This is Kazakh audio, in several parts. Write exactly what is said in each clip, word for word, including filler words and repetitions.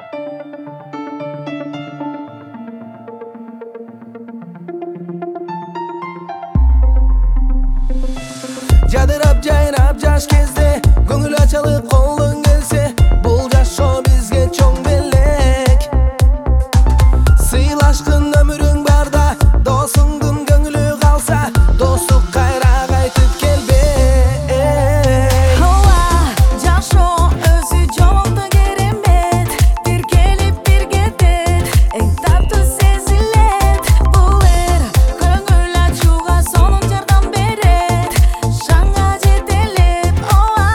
Жадырап жайнап жаш кезде көңіл ачылып қолың келсе, бұл жаш шоу бізге чоң белек. Сыйлашқын өмірің барда, досыңдың көңілі қалса, достық қайра қайтып келбек. Ооа, жаш шоу өзі жолды керемет, бір келіп бір кетет, ең татты сезілет. Бұл ер көңіл ачуға соның жардам берет, жаңа жетелеп. Ооа,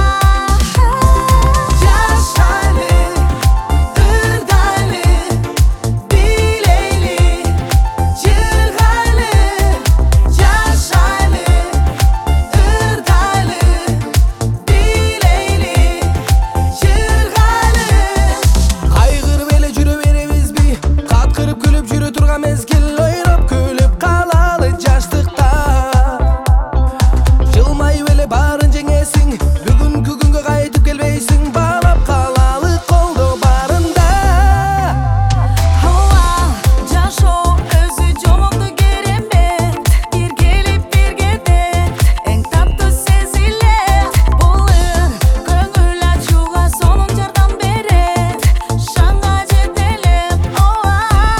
жашайлы, ырдайлы, билейлі, жырғайлы. Жашайлы, ырдайлы, билейлі, жырғайлы. Қайғырып еле жүріп береміз бе, қатқырып күліп жүрі тұрған мезгіл, ойрап күліп қалалы жаштықта. Жылмай еле барын жеңесің, бүгінгі күнге қайтып келбейсің, балап қалалы қолды барында. Ооа, жаш шоу өзі жолды керемет, бір келіп бір кетет, ең татты сезілет. Бұл ер көңіл ачуға соның жардам берет, жаңа жетелеп. Ооа,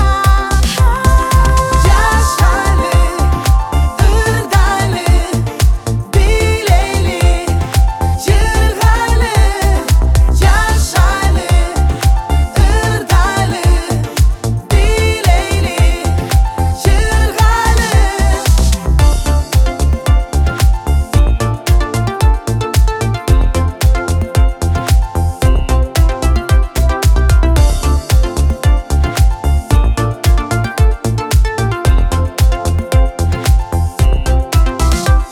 жашайлы, ырдайлы, билейлі, жырғайлы. Жашайлы, ырдайлы, билейлі, жырғайлы.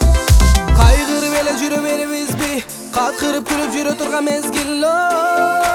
Қайғырып еле жүріп береміз бе, қатқырып күліп жүрі тұрған мезгіл.